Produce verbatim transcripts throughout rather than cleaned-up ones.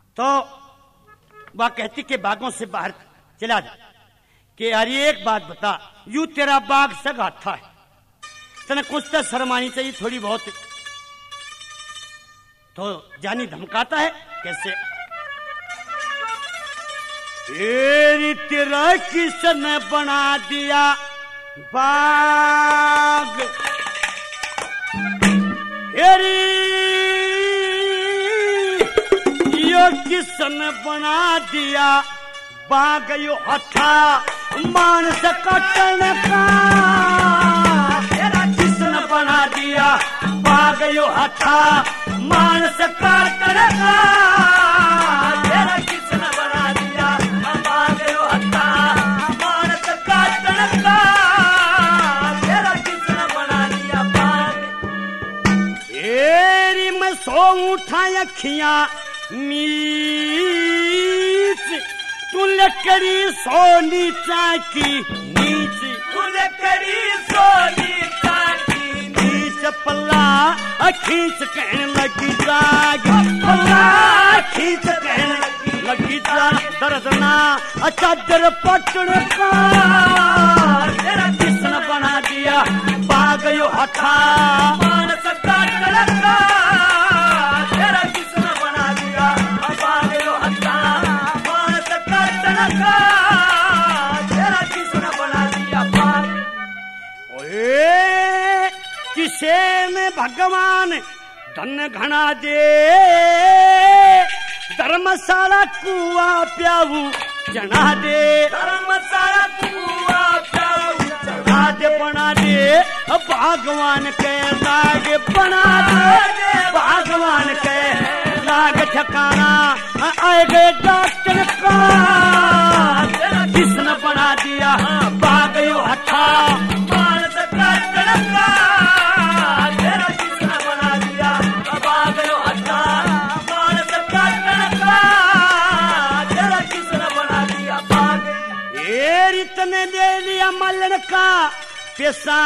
तो वह कहती कि बागों से बाहर चला जा कि अरे एक बात बता, यू तेरा बाग सगा था है, तने कुछ तो शर्मानी चाहिए थोड़ी बहुत। तो जानी धमकाता है कैसे, एरी तेरा किसने बना दिया बाग, एरी यो किसने बना दिया बाग, यो हथा मानस कटन का, तेरा किसने बना दिया बाग, यो हथा मानस कटन का, तेरा किसने बना दिया बाग, यो हथा मानस कटन का, तेरा किसने बना दिया बाग। एरी मैं सो उठा अखियां मीच, तू लकड़ी सोनी चाकी नीच, तू लकड़ी सोनी चाकी नीच, पल्ला खींच कहने लगी जाग, पल्ला खींच कहने लगी जाग, दर्दना चादर पटन का, तेरा किसने बना दिया बाग, यो हथा मानस काटन का, तेरा किसने बना दिया बाग, यो हथा मानस काटन का, तेरा किसने बना दिया बाग। ओए किसे में भगवान धन घना दे, धर्मशाला कुआ प्याऊ जना दे, धर्मशाला कुआ प्याऊ जना दे, बना दे भगवान के लाग, बना दे भगवान के लाग ठिकाना, आए गए डॉक्टर का, तेरा किसने बना दिया बाग, यो हथा मानस काटन का, तेरा किसने बना दिया बाग, यो हथा मानस काटन का, तेरा किसने बना दिया बाग। एरी तने दे लिया मलन का पैसा,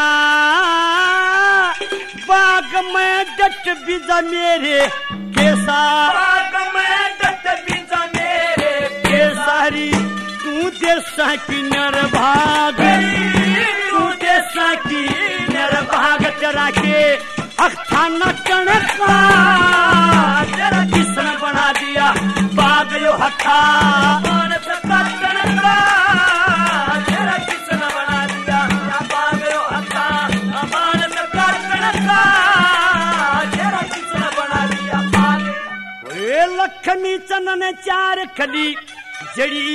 बाग में डट बीजा मेरे कैसा, बाग में डट बीजा मेरे केसारी, तू देसा की नर भाग, तू देसा की नर भाग, तेरा के अखा नटन का, तेरा किसने बना दिया बाग, यो हथा मानस काटन का, तेरा किसने बना दिया बाग, यो हथा मानस काटन का, तेरा किसने बना दिया बाग। ओए लक्ष्मी चंदन चार खली जड़ी,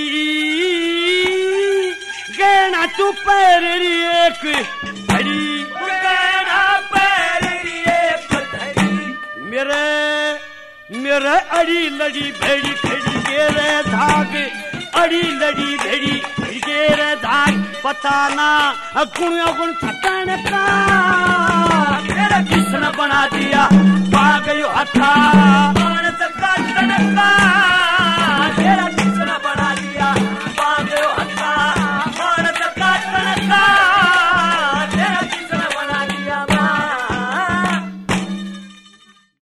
गहना तू पैर एक धरी, गहना पैर एक धरी, मेरे मेरे अड़ी लड़ी भेड़ी खड़ी गेरे धाग, अड़ी लड़ी भेड़ी गेरे धाग, बताना गुण गुण छटन का, तेरा किसने बना दिया बाग, यो हथा